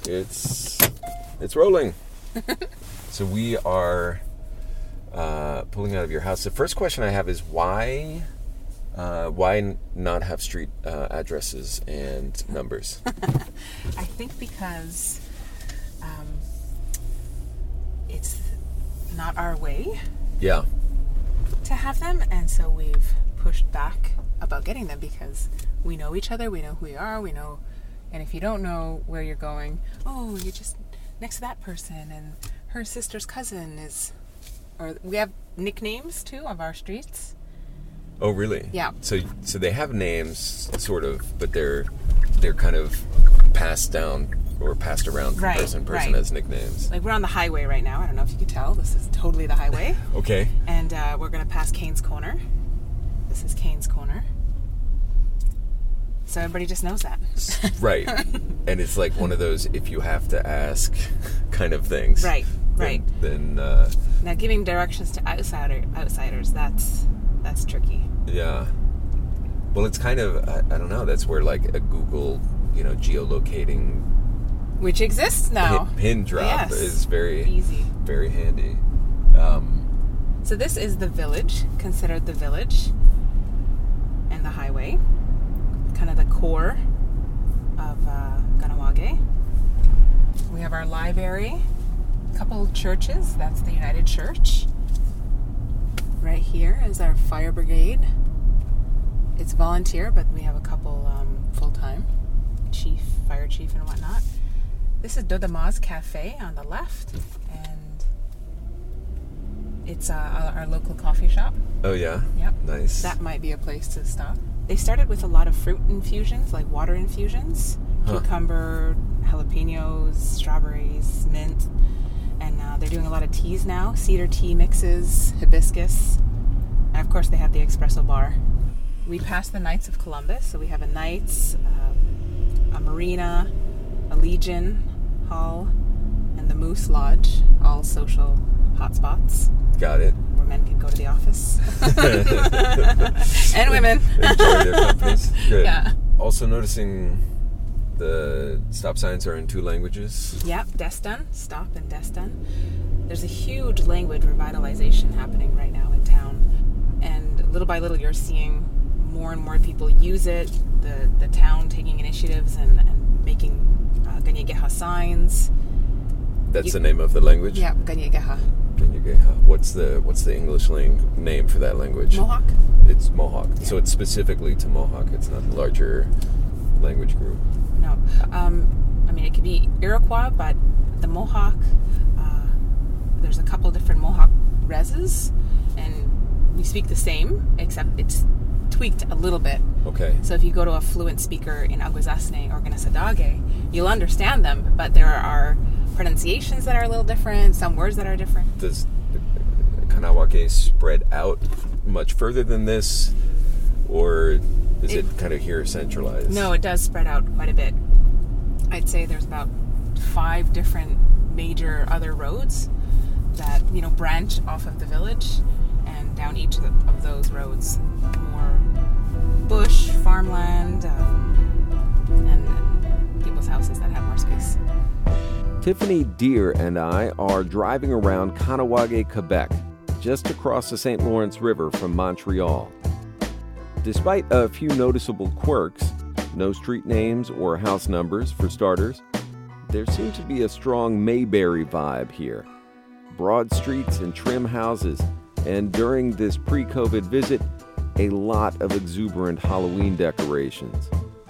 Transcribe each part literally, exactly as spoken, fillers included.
It's it's rolling. So we are uh, pulling out of your house. The first question I have is why uh, why n- not have street uh, addresses and numbers? I think because um, it's not our way Yeah. to have them, and so we've pushed back about getting them because we know each other, we know who we are, we know, and if you don't know where you're going, oh, you're just next to that person, and her sister's cousin is, or we have nicknames too of our streets. Oh, really? Yeah. So so they have names, sort of, but they're they're kind of passed down or passed around from Right, person to person right. as nicknames. Like we're on the highway right now. I don't know if you can tell. This is totally the highway. Okay. And uh, we're going to pass Kane's Corner. This is Kane's Corner. So everybody just knows that. Right. And it's like one of those if you have to ask kind of things. Right, Then- right. Then, uh, Now giving directions to outsider outsiders, that's that's tricky. yeah. Well, it's kind of, I, I don't know, that's where like a Google, you know, geolocating Which exists now. pin, pin drop Yes. is very, Easy. very handy. Um, So this is the village, considered the village and the highway. Kind of the core of uh, Kahnawake. We have our library, a couple churches. That's the United Church. Right here is our fire brigade. It's volunteer, but we have a couple um, full-time, chief, fire chief and whatnot. This is Dodamaz Cafe on the left, and it's uh, our local coffee shop. oh, yeah? Yep. Nice. That might be a place to stop. They started with a lot of fruit infusions, like water infusions, Huh. cucumber, jalapenos, strawberries, mint, and uh, they're doing a lot of teas now, cedar tea mixes, hibiscus, and of course they have the espresso bar. We passed the Knights of Columbus, so we have a Knights, uh, a Marina, a Legion Hall, and the Moose Lodge, all social hotspots Got it. where men can go to the office. And women. Enjoy their companies. Good. Yeah. Also noticing the stop signs are in two languages. Yep, Destan, stop and Destan. There's a huge language revitalization happening right now in town. And little by little, you're seeing more and more people use it. The the town taking initiatives and, and making uh, Ganyegeha signs. That's You- the name of the language? Yeah, Ganyegeha. Ganyegeha. What's the what's the English lang- name for that language? Mohawk? It's Mohawk. So it's specifically to Mohawk. It's not a larger language group. No. Um, I mean, it could be Iroquois, but the Mohawk, uh, there's a couple different Mohawk reses, and we speak the same, except it's tweaked a little bit. Okay. So if you go to a fluent speaker in Aguazasne or Ganasadage, you'll understand them, but there are pronunciations that are a little different, some words that are different. Does Kahnawake spread out much further than this, or is it, It- kind of here centralized? No, it does spread out quite a bit. I'd say there's about five different major other roads that, you know, branch off of the village, and down each of, the, of those roads, more bush, farmland, um, and, and people's houses that have more space. Tiffany Deer and I are driving around Kahnawake, Quebec, just across the Saint Lawrence River from Montreal. Despite a few noticeable quirks, no street names or house numbers for starters, there seems to be a strong Mayberry vibe here. Broad streets and trim houses, and during this pre-COVID visit, a lot of exuberant Halloween decorations.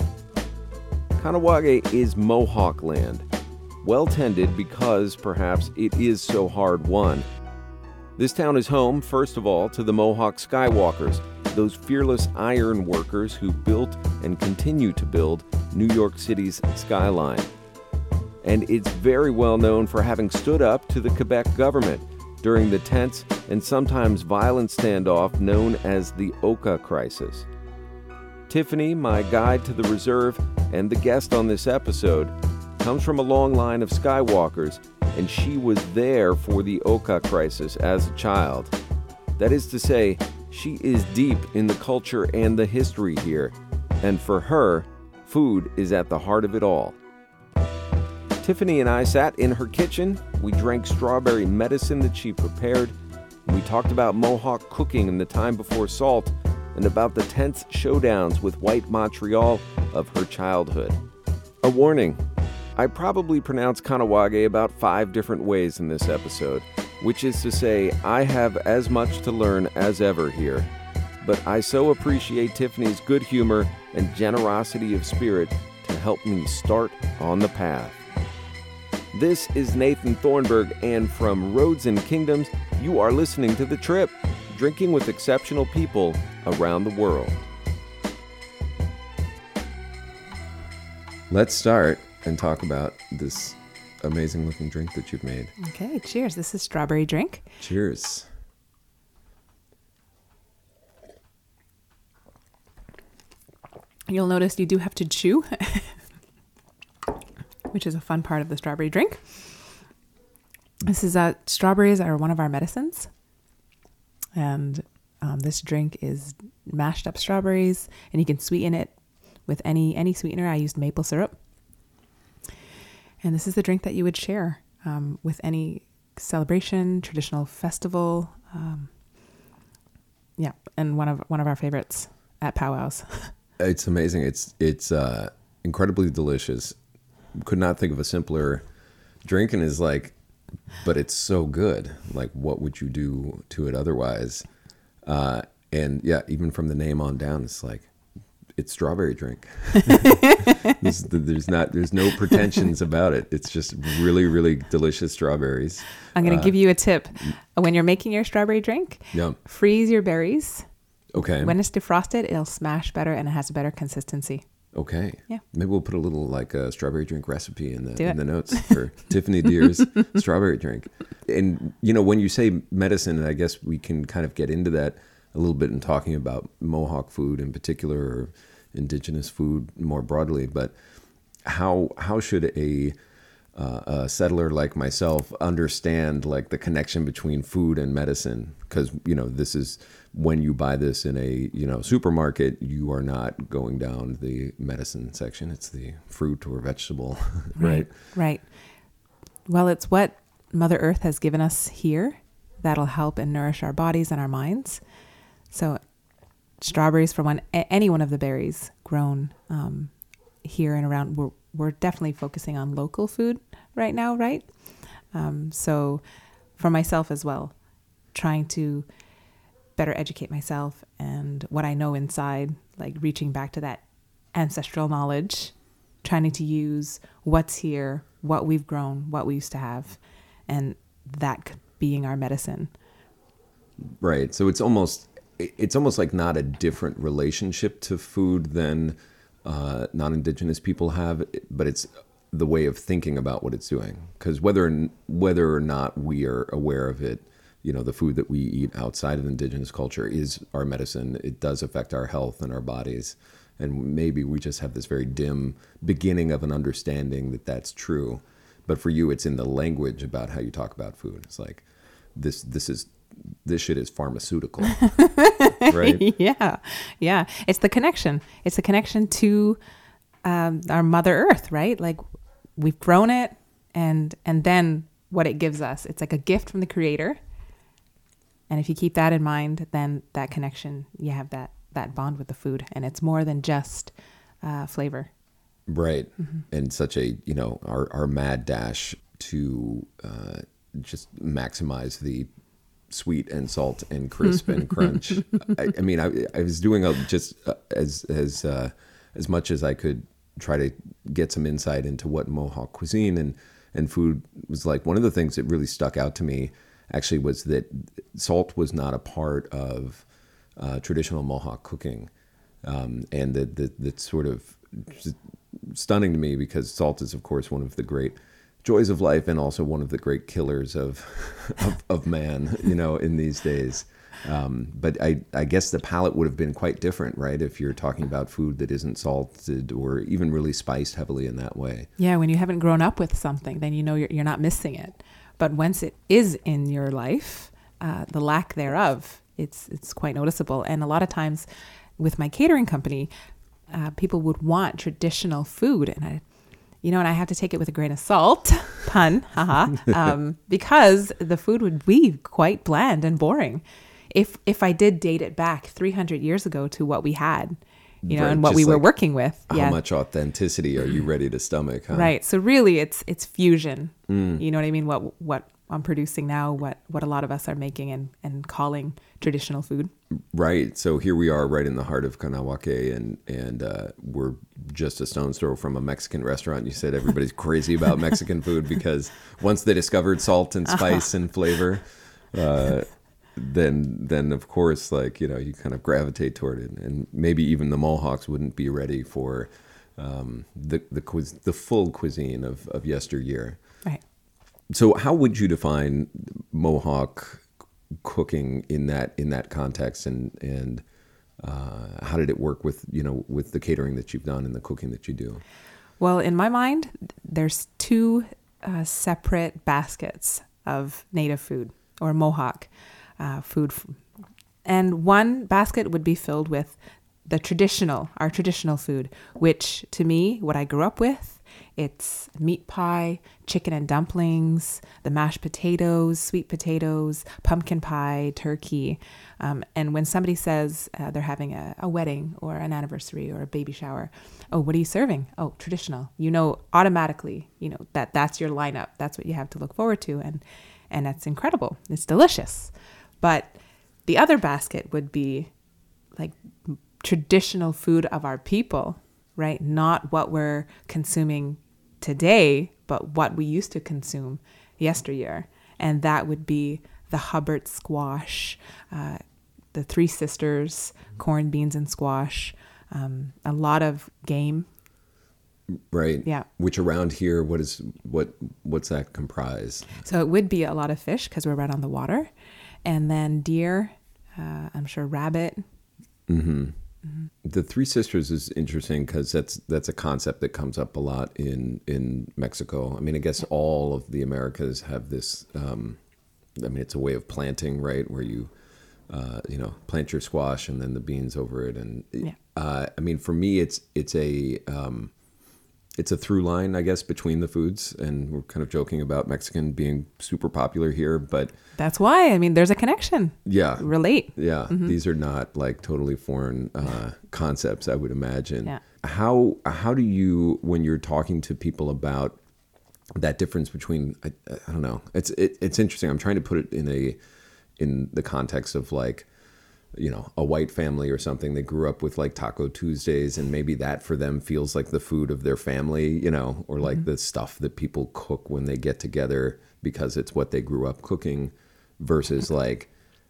Kahnawake is Mohawk land, well tended because perhaps it is so hard won. This town is home, first of all, to the Mohawk Skywalkers, those fearless iron workers who built and continue to build New York City's skyline. And it's very well known for having stood up to the Quebec government during the tense and sometimes violent standoff known as the Oka Crisis. Tiffany, my guide to the reserve and the guest on this episode, comes from a long line of Skywalkers, and she was there for the Oka Crisis as a child. That is to say, she is deep in the culture and the history here, and for her, food is at the heart of it all. Tiffany and I sat in her kitchen. We drank strawberry medicine that she prepared. We talked about Mohawk cooking in the time before salt and about the tense showdowns with white Montreal of her childhood. A warning, I probably pronounced Kahnawake about five different ways in this episode, which is to say I have as much to learn as ever here. But I so appreciate Tiffany's good humor and generosity of spirit to help me start on the path. This is Nathan Thornburg, and from Roads and Kingdoms, you are listening to The Trip, drinking with exceptional people around the world. Let's start and talk about this amazing looking drink that you've made. Okay, cheers. This is strawberry drink. Cheers. You'll notice you do have to chew, which is a fun part of the strawberry drink. This is uh, strawberries are one of our medicines. And um, this drink is mashed up strawberries, and you can sweeten it with any any sweetener. I used maple syrup. And this is the drink that you would share um, with any celebration, traditional festival. Um, yeah, and one of one of our favorites at powwows. It's amazing. It's it's uh, incredibly delicious. Could not think of a simpler drink, and is like, but it's so good. Like, what would you do to it otherwise? Uh, and yeah, even from the name on down, it's like, it's strawberry drink. there's, there's not, there's no pretensions about it. It's just really, really delicious strawberries. I'm going to uh, give you a tip. When you're making your strawberry drink, yeah. freeze your berries. Okay. When it's defrosted, it'll smash better and it has a better consistency. Okay. Yeah. Maybe we'll put a little like a strawberry drink recipe in the Do in it. the notes for Tiffany Deer's strawberry drink. And you know, when you say medicine, and I guess we can kind of get into that a little bit in talking about Mohawk food in particular, or indigenous food more broadly. But how how should a uh, a settler like myself understand like the connection between food and medicine? Because you know, this is, when you buy this in a, you know, supermarket, you are not going down the medicine section. It's the fruit or vegetable, right? Right. Right. Well, it's what Mother Earth has given us here that'll help and nourish our bodies and our minds. So strawberries, for one, any one of the berries grown um, here and around, we're, we're definitely focusing on local food right now, right? Um, so for myself as well, trying to better educate myself and what I know inside, like reaching back to that ancestral knowledge, trying to use what's here, what we've grown, what we used to have, and that being our medicine. Right. So it's almost it's almost like not a different relationship to food than uh, non-Indigenous people have, but it's the way of thinking about what it's doing. Because whether whether or not we are aware of it, you know, the food that we eat outside of Indigenous culture is our medicine. It does affect our health and our bodies. And maybe we just have this very dim beginning of an understanding that that's true. But for you, it's in the language about how you talk about food. It's like, this this is this shit is pharmaceutical, right? Yeah, yeah. It's the connection. It's the connection to um, our Mother Earth, right? Like, we've grown it, and and then what it gives us. It's like a gift from the Creator. And if you keep that in mind, then that connection, you have that, that bond with the food. And it's more than just uh, flavor. Right. Mm-hmm. And such a, you know, our, our mad dash to uh, just maximize the sweet and salt and crisp and crunch. I, I mean, I, I was doing a, just uh, as, as, uh, as much as I could try to get some insight into what Mohawk cuisine and, and food was like. One of the things that really stuck out to me actually was that salt was not a part of uh, traditional Mohawk cooking. Um, and that that that's sort of stunning to me, because salt is, of course, one of the great joys of life and also one of the great killers of of, of man, you know, in these days. Um, but I, I guess the palate would have been quite different, right? If you're talking about food that isn't salted or even really spiced heavily in that way. Yeah, when you haven't grown up with something, then you know you're, you're not missing it. But once it is in your life, uh, the lack thereof, it's it's quite noticeable. And a lot of times with my catering company, uh, people would want traditional food. And I, you know, and I have to take it with a grain of salt, pun, haha, um, because the food would be quite bland and boring. If if I did date it back three hundred years ago to what we had, you know, Right, and what just we were like working with. How Yeah. much authenticity are you ready to stomach? Huh? Right. So really it's it's fusion. You know what I mean? What what I'm producing now, what what a lot of us are making and, and calling traditional food. Right. So here we are right in the heart of Kahnawake, and and uh, we're just a stone's throw from a Mexican restaurant. You said everybody's crazy about Mexican food because once they discovered salt and spice and flavor, uh, then then of course, like, you know, you kind of gravitate toward it. And maybe even the Mohawks wouldn't be ready for um, the the cuis- the full cuisine of, of yesteryear. Right. So how would you define Mohawk cooking in that in that context, and and uh, how did it work with, you know, with the catering that you've done and the cooking that you do? Well, in my mind, there's two uh, separate baskets of native food or Mohawk uh, food. And one basket would be filled with the traditional, our traditional food, which to me, what I grew up with, it's meat pie, chicken and dumplings, the mashed potatoes, sweet potatoes, pumpkin pie, turkey. Um, and when somebody says uh, they're having a, a wedding or an anniversary or a baby shower, oh, what are you serving? Oh, traditional. You know, automatically, you know, that that's your lineup. That's what you have to look forward to. And, and that's incredible. It's delicious. But the other basket would be like traditional food of our people, right? Not what we're consuming today, but what we used to consume yesteryear. And that would be the Hubbard squash, uh, the Three Sisters, corn, beans, and squash, um, a lot of game. Right. Yeah. Which around here, what is what what's that comprise? So it would be a lot of fish because we're right on the water. And then deer, uh, I'm sure rabbit. Mm-hmm. The Three Sisters is interesting because that's that's a concept that comes up a lot in, in Mexico. I mean, I guess yeah. all of the Americas have this. Um, I mean, it's a way of planting, right? Where you, uh, you know, plant your squash and then the beans over it. And yeah. uh, I mean, for me, it's it's a um, it's a through line, I guess, between the foods. And we're kind of joking about Mexican being super popular here, but that's why. I mean, there's a connection. Yeah. Relate. Yeah. Mm-hmm. These are not like totally foreign uh, concepts, I would imagine. Yeah. How how do you, when you're talking to people about that difference between, I, I don't know, it's it, it's interesting. I'm trying to put it in a in the context of like, you know, a white family or something. They grew up with like Taco Tuesdays, and maybe that for them feels like the food of their family, you know, or like mm-hmm. the stuff that people cook when they get together because it's what they grew up cooking, versus like,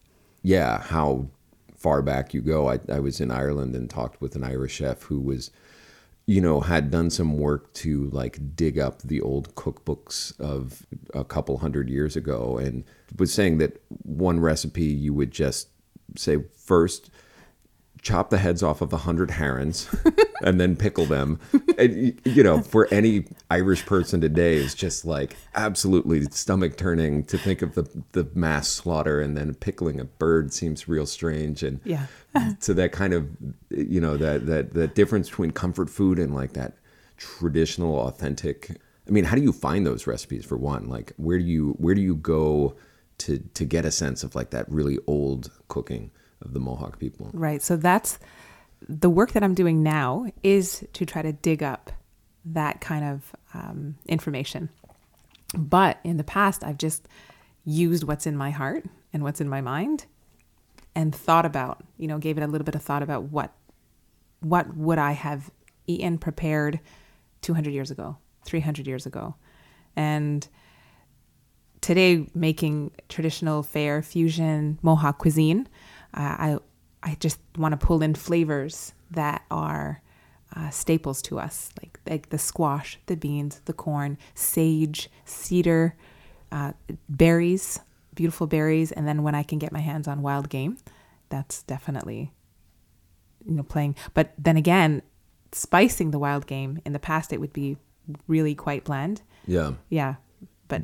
yeah, how far back you go. I, I was in Ireland and talked with an Irish chef who was, you know, had done some work to like dig up the old cookbooks of a couple hundred years ago, and was saying that one recipe you would just say, first chop the heads off of a hundred herons and then pickle them. And, you know, for any Irish person today, is just like absolutely stomach turning to think of the, the mass slaughter, and then pickling a bird seems real strange. And yeah. so that kind of, you know, that, that, that difference between comfort food and like that traditional, authentic. I mean, how do you find those recipes, for one? Like, where do you, where do you go to to get a sense of like that really old cooking of the Mohawk people? Right. So that's the work that I'm doing now, is to try to dig up that kind of um, information. But in the past, I've just used what's in my heart and what's in my mind, and thought about, you know, gave it a little bit of thought about what what would I have eaten, prepared two hundred years ago, three hundred years ago. And today, making traditional fare fusion Mohawk cuisine, uh, I I just want to pull in flavors that are uh, staples to us, like like the squash, the beans, the corn, sage, cedar, uh, berries, beautiful berries, and then when I can get my hands on wild game, that's definitely, you know, playing. But then again, spicing the wild game, in the past it would be really quite bland. Yeah. Yeah. But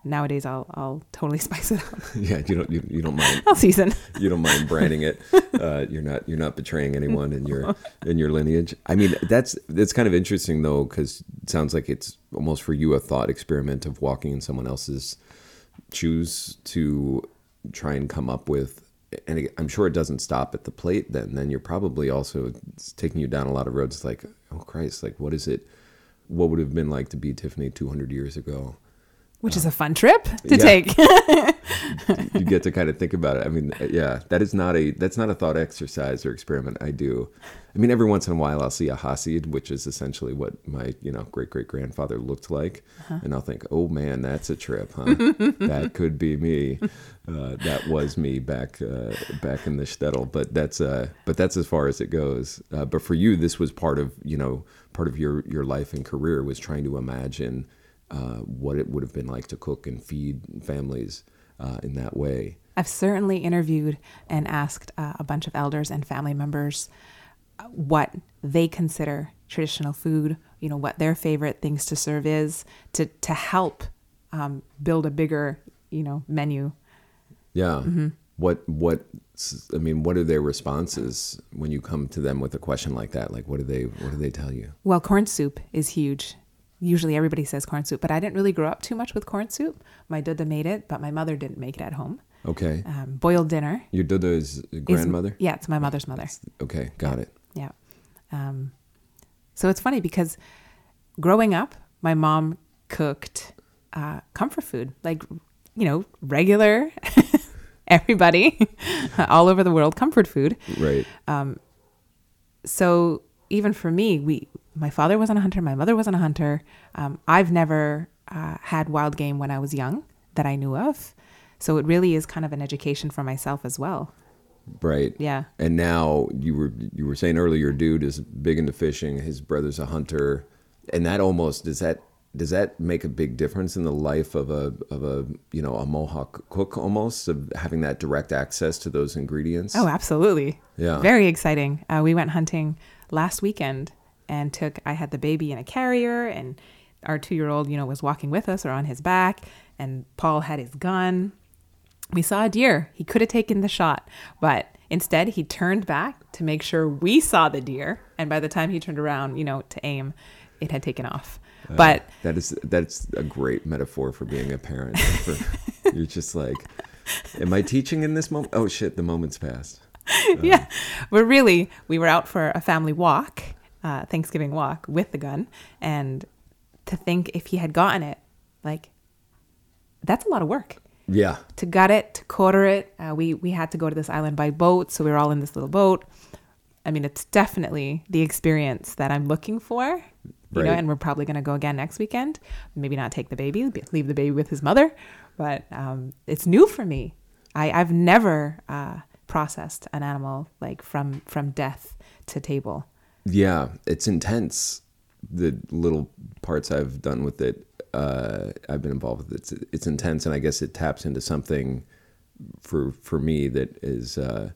nowadays I'll I'll totally spice it up. Yeah, you don't you, you don't mind. I'll season. You don't mind branding it. Uh, you're not you're not betraying anyone in your in your lineage. I mean, that's that's kind of interesting though, because it sounds like it's almost for you a thought experiment of walking in someone else's shoes to try and come up with. And I'm sure it doesn't stop at the plate. Then then you're probably also it's taking you down a lot of roads. Like, oh Christ, like what is it? What would it have been like to be Tiffany two hundred years ago? Which uh, is a fun trip to yeah. take. You get to kind of think about it. I mean, yeah, that is not a that's not a thought exercise or experiment I do. I mean, every once in a while I'll see a Hasid, which is essentially what my you know great great grandfather looked like, uh-huh. and I'll think, oh man, that's a trip, huh? That could be me. Uh, that was me back uh, back in the shtetl. But that's uh, but that's as far as it goes. Uh, but for you, this was part of you know part of your your life and career was trying to imagine uh, what it would have been like to cook and feed families uh, in that way. I've certainly interviewed and asked uh, a bunch of elders and family members what they consider traditional food, you know, what their favorite things to serve is to, to help um, build a bigger, you know, menu. Yeah. Mm-hmm. What, what, I mean, what are their responses when you come to them with a question like that? Like, what do they, what do they tell you? Well, corn soup is huge. Usually everybody says corn soup, but I didn't really grow up too much with corn soup. My dada made it, but my mother didn't make it at home. Okay. Um, boiled dinner. Your dada is grandmother? Is, yeah, it's my mother's mother. It's, okay, got yeah. it. Yeah. Um, so it's funny because growing up, my mom cooked uh, comfort food, like, you know, regular, everybody, all over the world, comfort food. Right. Um, so even for me, we, my father wasn't a hunter, my mother wasn't a hunter. Um, I've never uh, had wild game when I was young that I knew of. So it really is kind of an education for myself as well. Right. Yeah. And now you were you were saying earlier, your dude is big into fishing. His brother's a hunter, and that almost does that does that make a big difference in the life of a of a you know a Mohawk cook almost of having that direct access to those ingredients? Oh, absolutely. Yeah. Very exciting. Uh, we went hunting last weekend and took. I had the baby in a carrier, and our two-year-old, you know, was walking with us or on his back, and Paul had his gun. We saw a deer. He could have taken the shot, but instead he turned back to make sure we saw the deer. And by the time he turned around, you know, to aim, it had taken off. Uh, but that is, that's a great metaphor for being a parent. For, you're just like, am I teaching in this moment? Oh shit, the moment's passed. Um, yeah. But really, we were out for a family walk, uh, Thanksgiving walk with the gun. And to think if he had gotten it, like, that's a lot of work. Yeah. To gut it, to quarter it. Uh, we, we had to go to this island by boat. So we were all in this little boat. I mean, it's definitely the experience that I'm looking for, you right. know, and we're probably going to go again next weekend. Maybe not take the baby, leave the baby with his mother. But um, it's new for me. I, I've never uh, processed an animal like from, from death to table. Yeah, it's intense. The little parts I've done with it. Uh, I've been involved with it. It's, it's intense, and I guess it taps into something for for me that is uh,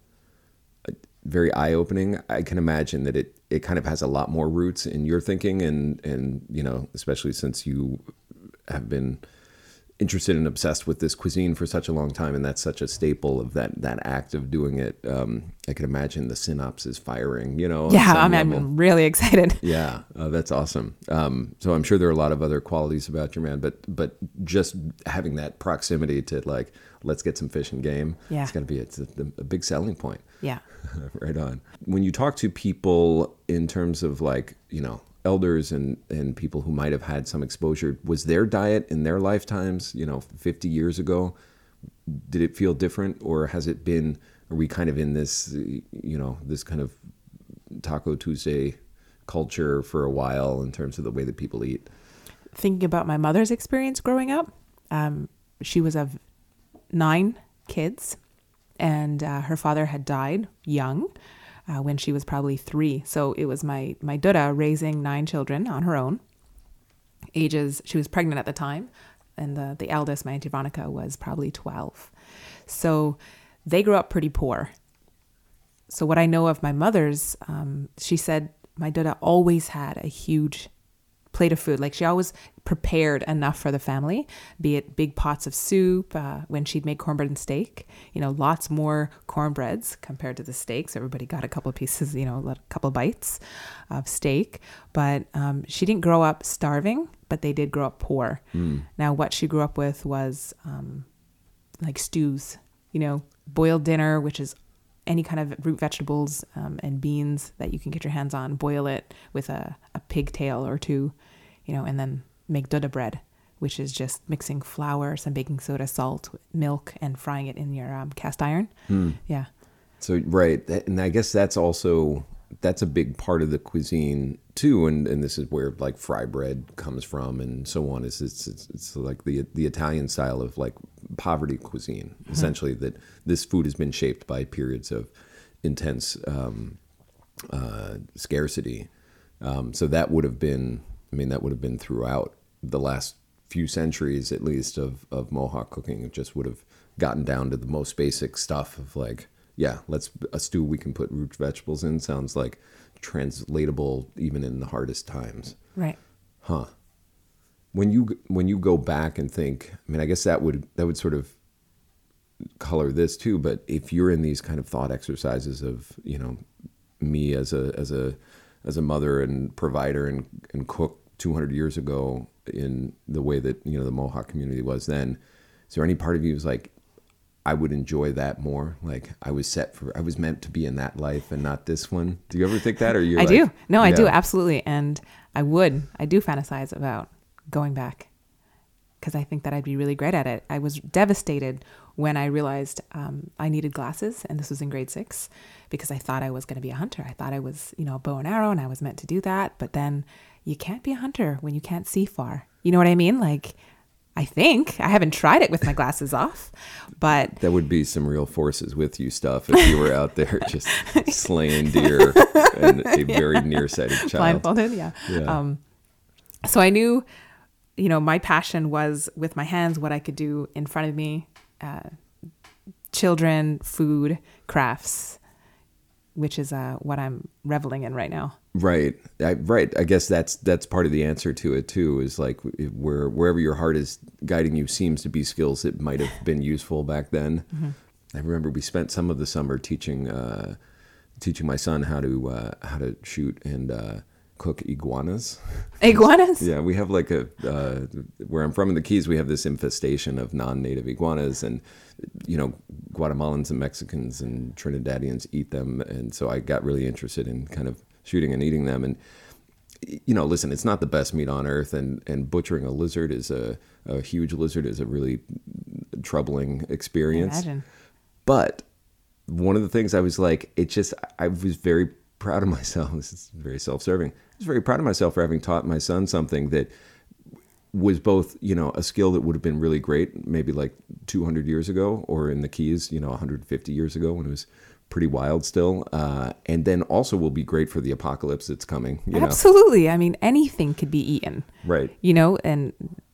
very eye-opening. I can imagine that it, it kind of has a lot more roots in your thinking, and and you know, especially since you have been interested and obsessed with this cuisine for such a long time, and that's such a staple of that that act of doing it. Um, I can imagine the synapses firing, you know. Yeah, I'm, I'm really excited. Yeah, uh, that's awesome. Um, so I'm sure there are a lot of other qualities about your man, but but just having that proximity to like, let's get some fish and game, yeah. it's got to be it's a, a big selling point. Yeah. Right on. When you talk to people in terms of like, you know, elders and, and people who might have had some exposure, was their diet in their lifetimes, you know, fifty years ago, did it feel different, or has it been, are we kind of in this, you know, this kind of Taco Tuesday culture for a while in terms of the way that people eat? Thinking about my mother's experience growing up, um, she was of nine kids, and uh, her father had died young. Uh, when she was probably three. So it was my, my dada raising nine children on her own. Ages, she was pregnant at the time. And the, the eldest, my Auntie Veronica, was probably twelve. So they grew up pretty poor. So what I know of my mother's, um, she said my dada always had a huge plate of food. Like she always prepared enough for the family, be it big pots of soup. Uh, when she'd make cornbread and steak, you know, lots more cornbreads compared to the steaks. Everybody got a couple of pieces, you know, a couple of bites of steak. But um, she didn't grow up starving, but they did grow up poor. Mm. Now, what she grew up with was um, like stews, you know, boiled dinner, which is any kind of root vegetables um, and beans that you can get your hands on, boil it with a, a pigtail or two, you know, and then make Dada bread, which is just mixing flour, some baking soda, salt, milk, and frying it in your um, cast iron. Mm. Yeah. So, right. And I guess that's also, that's a big part of the cuisine too. And, and this is where like fry bread comes from and so on. Is it's, it's, it's like the, the Italian style of like poverty cuisine, mm-hmm. essentially, that this food has been shaped by periods of intense um, uh, scarcity. Um, so that would have been, I mean, that would have been throughout the last few centuries, at least, of, of Mohawk cooking. It just would have gotten down to the most basic stuff of like, yeah, let's, a stew we can put root vegetables in sounds like translatable even in the hardest times. Right. Huh. When you, when you go back and think, I mean, I guess that would, that would sort of color this too, but if you're in these kind of thought exercises of, you know, me as a, as a, as a mother and provider and, and cook two hundred years ago in the way that, you know, the Mohawk community was then, is there any part of you who's like, I would enjoy that more? Like I was set for, I was meant to be in that life and not this one. Do you ever think that? Or you? I like, do. No, I yeah. do. Absolutely. And I would, I do fantasize about going back because I think that I'd be really great at it. I was devastated when I realized um, I needed glasses, and this was in grade six, because I thought I was going to be a hunter. I thought I was, you know, a bow and arrow, and I was meant to do that. But then you can't be a hunter when you can't see far. You know what I mean? Like, I think. I haven't tried it with my glasses off, but... That would be some real forces with you stuff if you were out there just slaying deer and a yeah. very nearsighted child. Blindfolded, yeah. yeah. Um, so I knew, you know, my passion was with my hands, what I could do in front of me, uh, children, food, crafts, which is uh, what I'm reveling in right now. Right. I, right. I guess that's that's part of the answer to it too, is like where wherever your heart is guiding you seems to be skills that might have been useful back then. Mm-hmm. I remember we spent some of the summer teaching uh, teaching my son how to uh, how to shoot and uh, cook iguanas. Iguanas? Yeah, we have like a uh, where I'm from in the Keys, we have this infestation of non-native iguanas, and you know, Guatemalans and Mexicans and Trinidadians eat them, and so I got really interested in kind of shooting and eating them. And you know, listen, it's not the best meat on earth, and and butchering a lizard is a a huge lizard is a really troubling experience. Imagine. But one of the things I was like, it just I was very proud of myself. This is very self-serving. I was very proud of myself for having taught my son something that was both, you know, a skill that would have been really great maybe like two hundred years ago, or in the Keys, you know, one hundred fifty years ago when it was pretty wild still. Uh, and then also will be great for the apocalypse that's coming. You Absolutely. Know? I mean, anything could be eaten. Right. You know, and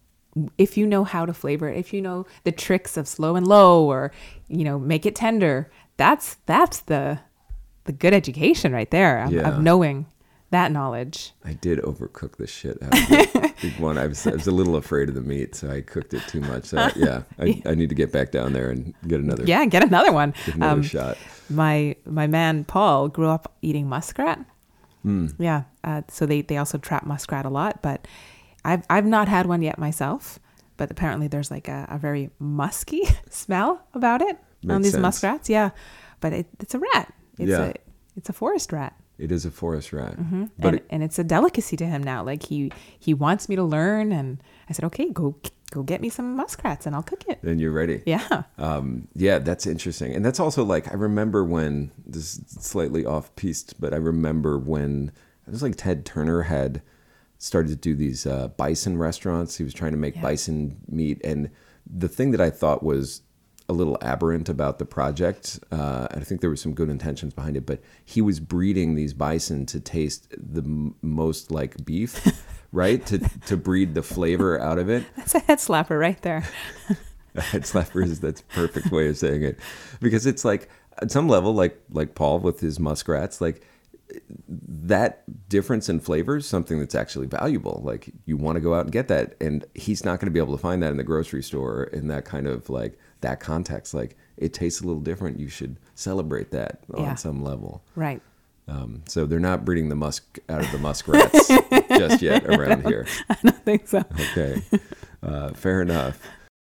if you know how to flavor it, if you know the tricks of slow and low, or, you know, make it tender, that's, that's the, the good education right there of, yeah. of knowing that knowledge. I did overcook the shit out of the big one. I was, I was a little afraid of the meat, so I cooked it too much. So yeah, I, yeah. I need to get back down there and get another. Yeah, get another one. Get another um, shot. My my man Paul grew up eating muskrat. Mm. Yeah, uh, so they, they also trap muskrat a lot, but I've I've not had one yet myself. But apparently there's like a, a very musky smell about it Makes on these sense. muskrats. Yeah, but it, it's a rat. It's yeah. a it's a forest rat. It is a forest rat, mm-hmm. but and, it, and it's a delicacy to him now. Like he he wants me to learn, and I said, okay, go go get me some muskrats, and I'll cook it. Then you're ready. Yeah, um, yeah, that's interesting, and that's also like I remember when this is slightly off piste, but I remember when it was like Ted Turner had started to do these uh, bison restaurants. He was trying to make yeah. bison meat, and the thing that I thought was a little aberrant about the project, uh, and I think there were some good intentions behind it, but he was breeding these bison to taste the m- most like beef, right? To to breed the flavor out of it. That's a head slapper right there. A head slapper is that's a perfect way of saying it, because it's like at some level, like like Paul with his muskrats, like that difference in flavor is something that's actually valuable. Like, you want to go out and get that, and he's not going to be able to find that in the grocery store in that kind of like that context. Like, it tastes a little different. You should celebrate that Yeah. on some level. Right. Um, so they're not breeding the musk out of the muskrats just yet around here. I don't think so. Okay, uh, fair enough.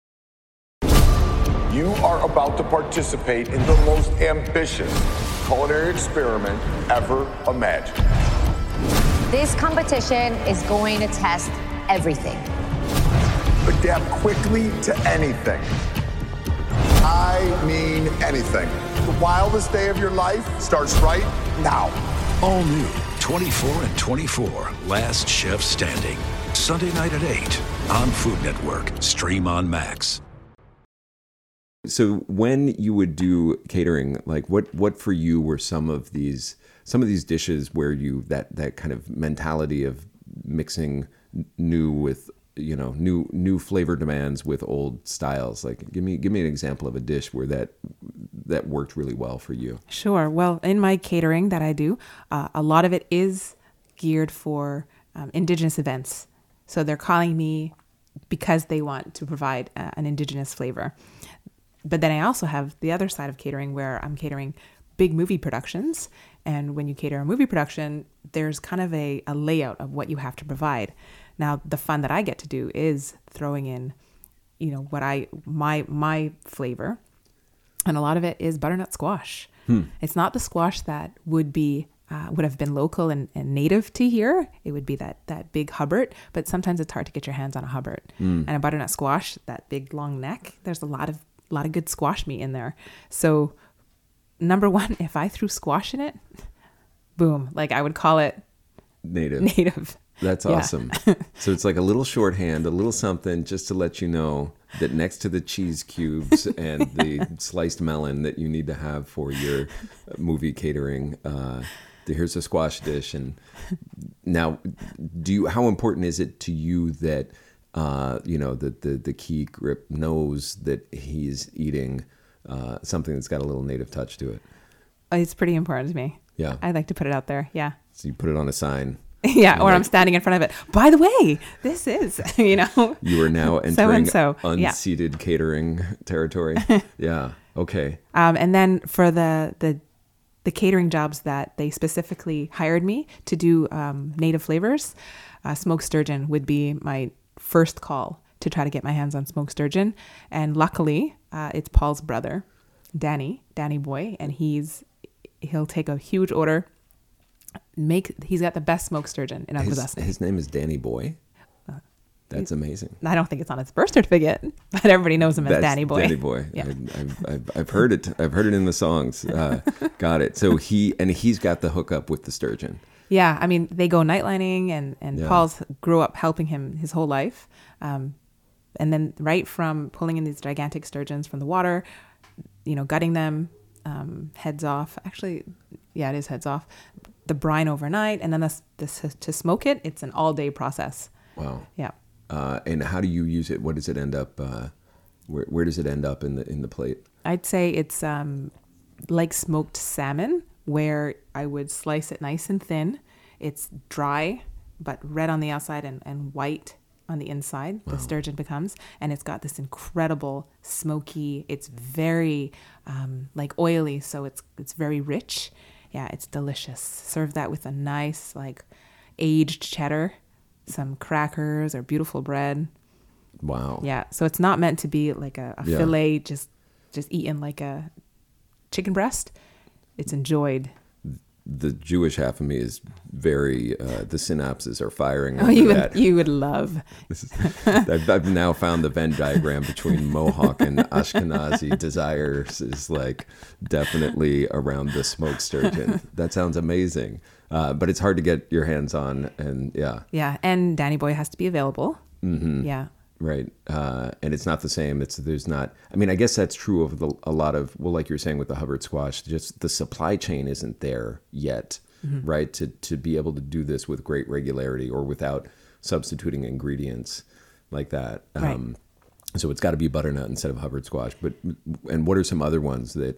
You are about to participate in the most ambitious culinary experiment ever imagined. This competition is going to test everything. Adapt quickly to anything. I mean anything. The wildest day of your life starts right now. All new, twenty-four and twenty-four, Last Chef Standing. Sunday night at eight on Food Network. Stream on Max. So when you would do catering, like what, what for you were some of these some of these dishes where you that that kind of mentality of mixing new with you know new new flavor demands with old styles? Like give me give me an example of a dish where that that worked really well for you. Sure. Well, in my catering that I do, uh, a lot of it is geared for um, Indigenous events. So they're calling me because they want to provide uh, an Indigenous flavor. But then I also have the other side of catering where I'm catering big movie productions. And when you cater a movie production, there's kind of a, a layout of what you have to provide. Now, the fun that I get to do is throwing in, you know, what I, my, my flavor. And a lot of it is butternut squash. Hmm. It's not the squash that would be, uh, would have been local and, and native to here. It would be that, that big Hubbard, but sometimes it's hard to get your hands on a Hubbard. Hmm. And a butternut squash, that big long neck, there's a lot of a lot of good squash meat in there. So number one, if I threw squash in it, boom, like I would call it native. Native. That's Yeah. awesome. So it's like a little shorthand, a little something just to let you know that next to the cheese cubes and the sliced melon that you need to have for your movie catering, uh, here's a squash dish. And now, do you, how important is it to you that Uh, you know, the, the, the key grip knows that he's eating uh, something that's got a little native touch to it? It's pretty important to me. Yeah. I like to put it out there. Yeah. So you put it on a sign. Yeah. Or like, I'm standing in front of it. By the way, this is, you know. You are now entering So-and-so. Yeah. unseated catering territory. Yeah. Okay. Um, and then for the, the, the catering jobs that they specifically hired me to do um, native flavors, uh, smoked sturgeon would be my first call to try to get my hands on smoked sturgeon. And luckily, uh, it's Paul's brother, Danny, Danny Boy, and he's he'll take a huge order. Make he's got the best smoked sturgeon in His, Uncle his name is Danny Boy. That's amazing. I don't think it's on his birth certificate, but everybody knows him as That's Danny Boy. Danny Boy. Yeah. I, I've, I've, I've heard it. I've heard it in the songs. Uh, got it. So he and he's got the hookup with the sturgeon. Yeah, I mean, they go nightlining, and, and Yeah. Paul's grew up helping him his whole life. Um, and then right from pulling in these gigantic sturgeons from the water, you know, gutting them, um, heads off. Actually, yeah, it is heads off. The brine overnight, and then this, this, to smoke it, it's an all-day process. Wow. Yeah. Uh, and how do you use it? What does it end up? Uh, where where does it end up in the in the plate? I'd say it's um, like smoked salmon, where I would slice it nice and thin. It's dry, but red on the outside and, and white on the inside. Wow. The sturgeon becomes, and it's got this incredible smoky. It's very um, like oily, so it's it's very rich. Yeah, it's delicious. Serve that with a nice like aged cheddar, some crackers or beautiful bread. Wow. Yeah, so it's not meant to be like a, a Yeah. fillet just just eaten like a chicken breast. It's enjoyed. The Jewish half of me is very, uh, the synapses are firing Oh, over you that. would you would love. This is, I've, I've now found the Venn diagram between Mohawk and Ashkenazi desires is like definitely around the smoked sturgeon. That sounds amazing. Uh, but it's hard to get your hands on, and yeah. Yeah, and Danny Boy has to be available. Mm-hmm. Yeah. Right. Uh, and it's not the same. It's, there's not, I mean, I guess that's true of the, a lot of, well, like you're saying with the Hubbard squash, just the supply chain isn't there yet, mm-hmm. right? To, to be able to do this with great regularity or without substituting ingredients like that. Right. Um, so it's got to be butternut instead of Hubbard squash. But, and what are some other ones that,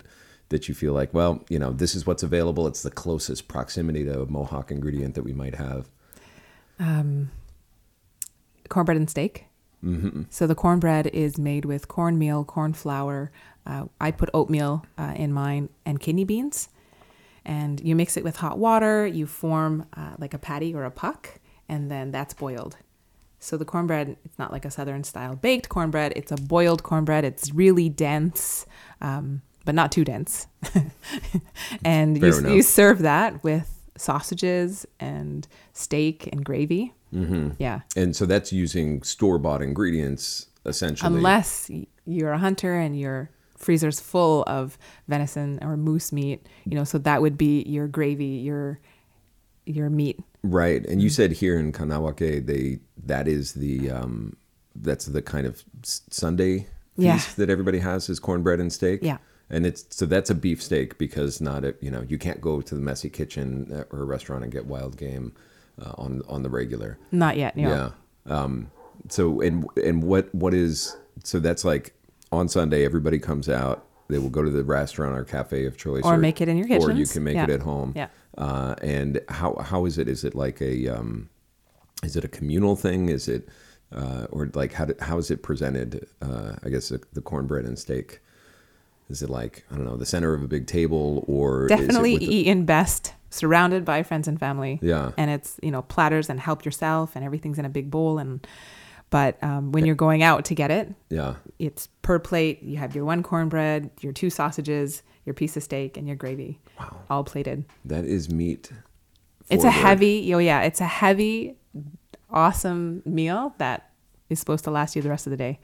that you feel like, well, you know, this is what's available. It's the closest proximity to a Mohawk ingredient that we might have. Um, cornbread and steak. Mm-hmm. So the cornbread is made with cornmeal, corn flour. Uh, I put oatmeal uh, in mine and kidney beans. And you mix it with hot water. You form uh, like a patty or a puck. And then that's boiled. So the cornbread, it's not like a Southern style baked cornbread. It's a boiled cornbread. It's really dense, um, but not too dense. And you, you serve that with sausages and steak and gravy. Mm-hmm. Yeah. And so that's using store-bought ingredients, essentially. Unless you're a hunter and your freezer's full of venison or moose meat, you know, so that would be your gravy, your your meat. Right. And you said here in Kahnawake, they that is the um, that's the kind of Sunday feast yeah. that everybody has is cornbread and steak. Yeah. And it's so that's a beef steak because not a, you know, you can't go to the Messy Kitchen or a restaurant and get wild game uh, on on the regular. Not yet. No. Yeah. Um, so and and what what is so that's like on Sunday everybody comes out. They will go to the restaurant or cafe of choice, or, or make it in your kitchen, or you can make yeah. it at home. Yeah. Uh, and how how is it? Is it like a um, is it a communal thing? Is it uh, or like how do, how is it presented? Uh, I guess the, the cornbread and steak. Is it like I don't know the center of a big table or definitely is it with eaten best surrounded by friends and family? Yeah. And it's you know platters and help yourself and everything's in a big bowl and. But um, when you're going out to get it, yeah, it's per plate. You have your one cornbread, your two sausages, your piece of steak, and your gravy, wow. all plated. That is meat. It's a heavy, oh yeah, it's a heavy, awesome meal that is supposed to last you the rest of the day.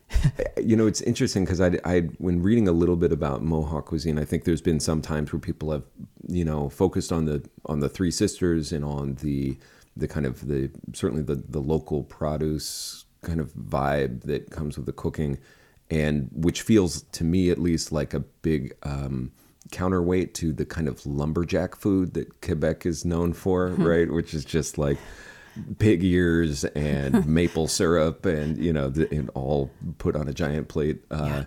You know, it's interesting because I, I, when reading a little bit about Mohawk cuisine, I think there's been some times where people have, you know, focused on the on the Three Sisters and on the. the kind of the certainly the, the local produce kind of vibe that comes with the cooking and which feels to me at least like a big um, counterweight to the kind of lumberjack food that Quebec is known for, right? Which is just like pig ears and maple syrup and, you know, the, and all put on a giant plate. Uh, yeah.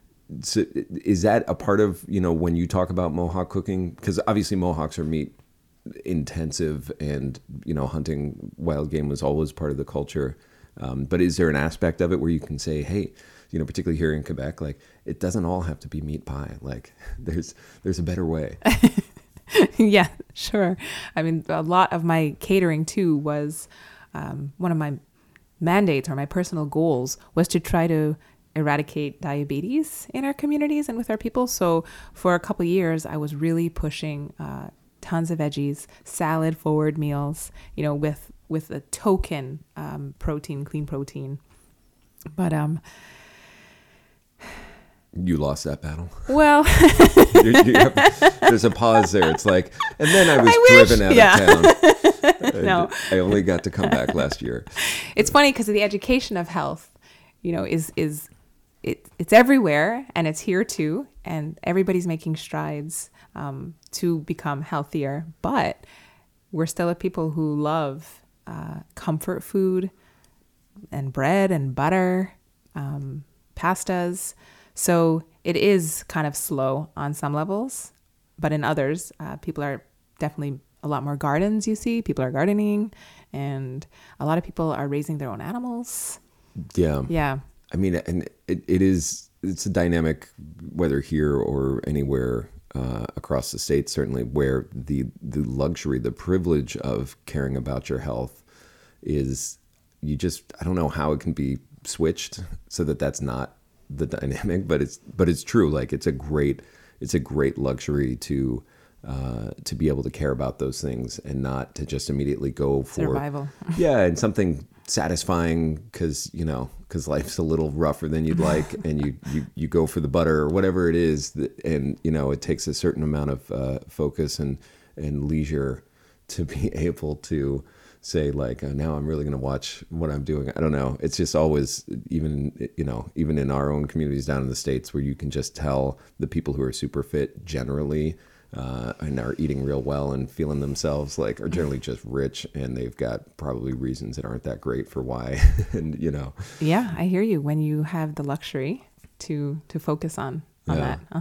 So is that a part of, you know, when you talk about Mohawk cooking? Because obviously Mohawks are meat intensive and you know hunting wild game was always part of the culture, um, but is there an aspect of it where you can say, hey, you know, particularly here in Quebec, like it doesn't all have to be meat pie, like there's there's a better way? Yeah, sure. I mean, a lot of my catering too was um, one of my mandates or my personal goals was to try to eradicate diabetes in our communities and with our people. So for a couple of years I was really pushing uh tons of veggies, salad forward meals, you know, with with a token um, protein, clean protein. But um, you lost that battle. Well, you're, you have, there's a pause there. It's like, and then I was I driven wish, out yeah. of town. No, I only got to come back last year. It's funny because the education of health, you know, is is it it's everywhere and it's here too, and everybody's making strides. Um, to become healthier, but we're still a people who love uh, comfort food and bread and butter, um, pastas. So it is kind of slow on some levels, but in others, uh, people are definitely a lot more gardens. You see, people are gardening, and a lot of people are raising their own animals. Yeah, yeah. I mean, and it, it is it's a dynamic whether here or anywhere. Uh, across the state, certainly, where the the luxury, the privilege of caring about your health is, you just, I don't know how it can be switched so that that's not the dynamic, but it's but it's true. Like it's a great it's a great luxury to uh, to be able to care about those things and not to just immediately go for survival. Yeah, and something satisfying because you know because life's a little rougher than you'd like, and you, you you go for the butter or whatever it is, that, and you know it takes a certain amount of uh, focus and and leisure to be able to say like, oh, now I'm really going to watch what I'm doing. I don't know. It's just always, even you know even in our own communities down in the States, where you can just tell the people who are super fit generally. Uh, and are eating real well and feeling themselves like are generally just rich, and they've got probably reasons that aren't that great for why. And you know, yeah, I hear you when you have the luxury to to focus on on yeah. that. Uh-huh.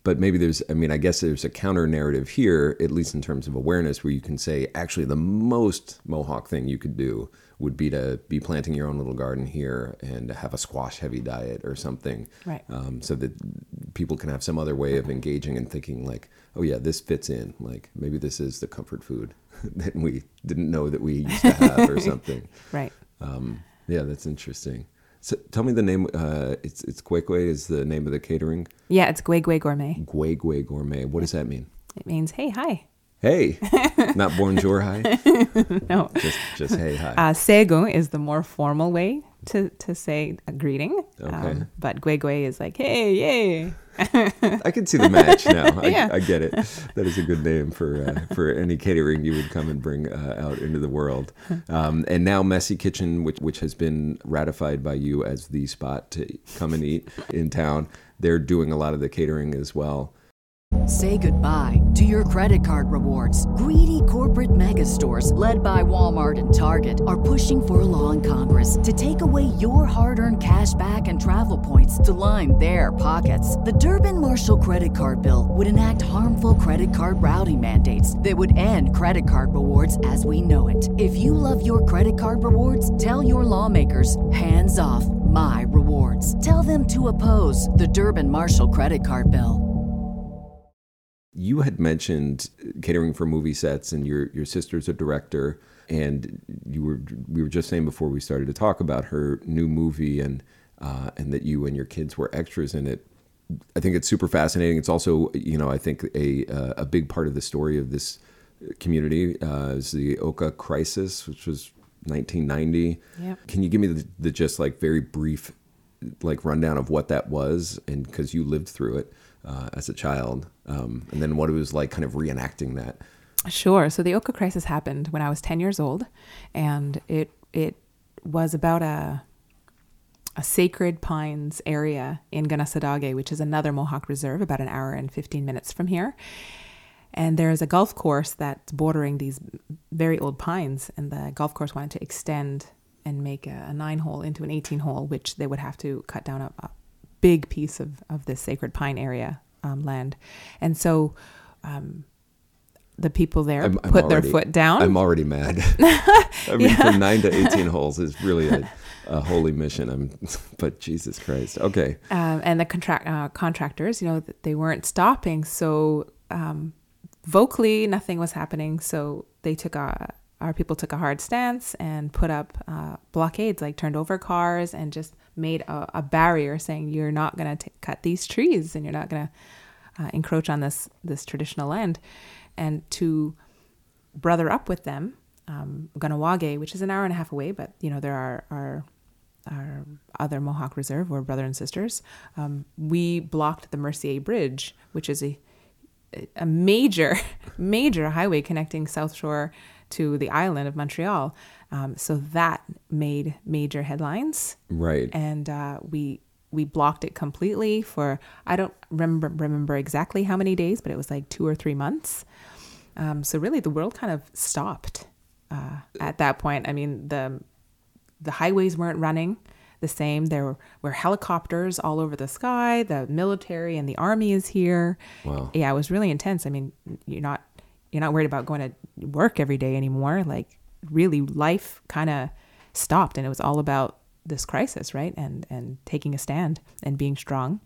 but maybe there's, I mean, I guess there's a counter narrative here, at least in terms of awareness, where you can say, actually, the most Mohawk thing you could do would be to be planting your own little garden here and have a squash heavy diet or something. Right. Um, so that people can have some other way of engaging and thinking like, oh yeah, this fits in. Like maybe this is the comfort food that we didn't know that we used to have or something. Right. Um, yeah, that's interesting. So tell me the name. Uh, it's it's Gwegwe is the name of the catering. Yeah, it's Gwegwe Gourmet. Gwegwe Gourmet. What does that mean? It means hey, hi. Hey, not bonjour, hi. No, just just hey, hi. Uh, Sego is the more formal way to to say a greeting. Okay. Um, but Gwegwe is like hey, yay. I can see the match now. I, Yeah. I get it. That is a good name for uh, for any catering you would come and bring uh, out into the world. Um, and now Messy Kitchen, which which has been ratified by you as the spot to come and eat in town, they're doing a lot of the catering as well. Say goodbye to your credit card rewards. Greedy corporate mega stores, led by Walmart and Target, are pushing for a law in Congress to take away your hard-earned cash back and travel points to line their pockets. The Durbin-Marshall credit card bill would enact harmful credit card routing mandates that would end credit card rewards as we know it. If you love your credit card rewards, tell your lawmakers, hands off my rewards. Tell them to oppose the Durbin-Marshall credit card bill. You had mentioned catering for movie sets, and your your sister's a director, and you were we were just saying before we started to talk about her new movie, and uh, and that you and your kids were extras in it. I think it's super fascinating. It's also, you know, I think a a big part of the story of this community uh, is the Oka crisis, which was nineteen ninety. Yep. Can you give me the, the just like very brief like rundown of what that was, and because you lived through it uh, as a child, um, and then what it was like kind of reenacting that? Sure. So the Oka crisis happened when I was ten years old, and it it was about a a Sacred Pines area in Ganassadage, which is another Mohawk reserve, about an hour and fifteen minutes from here. And there's a golf course that's bordering these very old pines, and the golf course wanted to extend and make a, a nine hole into an eighteen hole, which they would have to cut down a, a big piece of, of this sacred pine area um, land. And so um, the people there I'm, I'm put already, their foot down. I'm already mad. I mean, Yeah. from nine to eighteen holes is really a, a holy mission. I'm, but Jesus Christ. Okay. Um, and the contract uh, contractors, you know, they weren't stopping. So um, vocally, nothing was happening. So they took a, our people took a hard stance and put up uh, blockades, like turned over cars and just made a, a barrier saying, you're not going to cut these trees and you're not going to uh, encroach on this, this traditional land. And to brother up with them, um, Ganawage, which is an hour and a half away, but, you know, there are, are our other Mohawk Reserve, we're brother and sisters. Um, we blocked the Mercier Bridge, which is a a major, major highway connecting South Shore to the island of Montreal. Um, so that made major headlines. Right. And uh, we we blocked it completely for, I don't remember remember exactly how many days, but it was like two or three months. Um, so really the world kind of stopped uh, at that point. I mean, the the highways weren't running the same. There were helicopters all over the sky. The military and the army is here. Wow. Yeah, it was really intense. I mean, you're not you're not worried about going to work every day anymore. Like really life kind of stopped, and it was all about this crisis, right? And and taking a stand and being strong.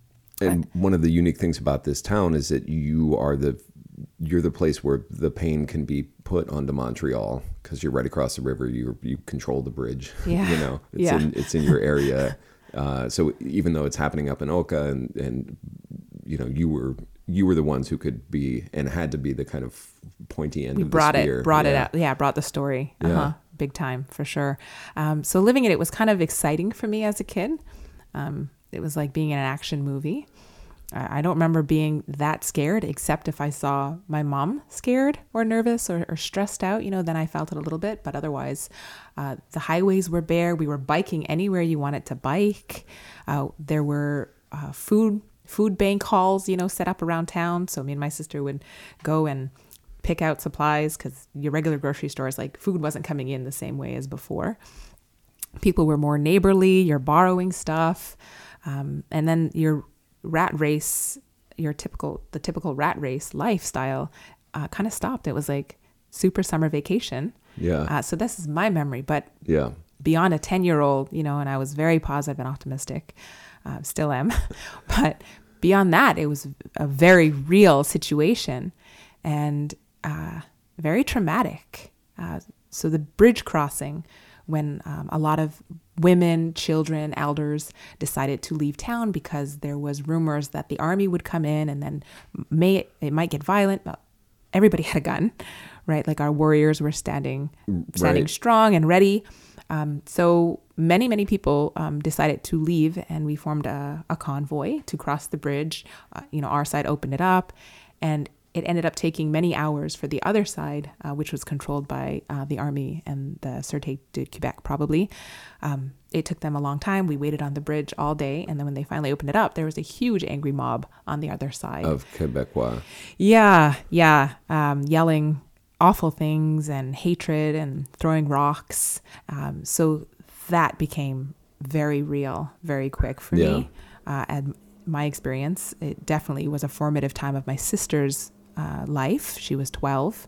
And one of the unique things about this town is that you are the you're the place where the pain can be put onto Montreal because you're right across the river. You you control the bridge. Yeah. You know, it's Yeah. in it's in your area. Uh, so even though it's happening up in Oka, and and you know you were you were the ones who could be and had to be the kind of pointy end We of brought the spear. it, brought yeah. it out. Yeah, brought the story. Uh-huh. Yeah. Big time for sure. Um, so living it, it was kind of exciting for me as a kid. Um, it was like being in an action movie. I don't remember being that scared, except if I saw my mom scared or nervous or, or stressed out, you know, then I felt it a little bit. But otherwise, uh, the highways were bare. We were biking anywhere you wanted to bike. Uh, there were uh, food food bank halls, you know, set up around town. So me and my sister would go and pick out supplies because your regular grocery stores, like food wasn't coming in the same way as before. People were more neighborly. You're borrowing stuff. Um, and then you're rat race your typical, the typical rat race lifestyle uh, kind of stopped. It was like super summer vacation. Yeah. Uh, so this is my memory, but Yeah. beyond a ten year old, you know, and I was very positive and optimistic, uh, still am, but beyond that, it was a very real situation and uh, very traumatic. Uh, so the bridge crossing, when um, a lot of women, children, elders decided to leave town because there was rumors that the army would come in and then may it might get violent. But everybody had a gun, right? Like our warriors were standing, standing Right. strong and ready. Um, so many, many people um, decided to leave, and we formed a, a convoy to cross the bridge. Uh, you know, our side opened it up, and it ended up taking many hours for the other side, uh, which was controlled by uh, the army and the Sûreté de Québec, probably. Um, it took them a long time. We waited on the bridge all day, and then when they finally opened it up, there was a huge angry mob on the other side. Of Quebecois. Yeah, yeah, um, yelling awful things and hatred and throwing rocks. Um, so that became very real, very quick for Yeah. me. Uh, and my experience, it definitely was a formative time of my sister's uh, life. She was twelve.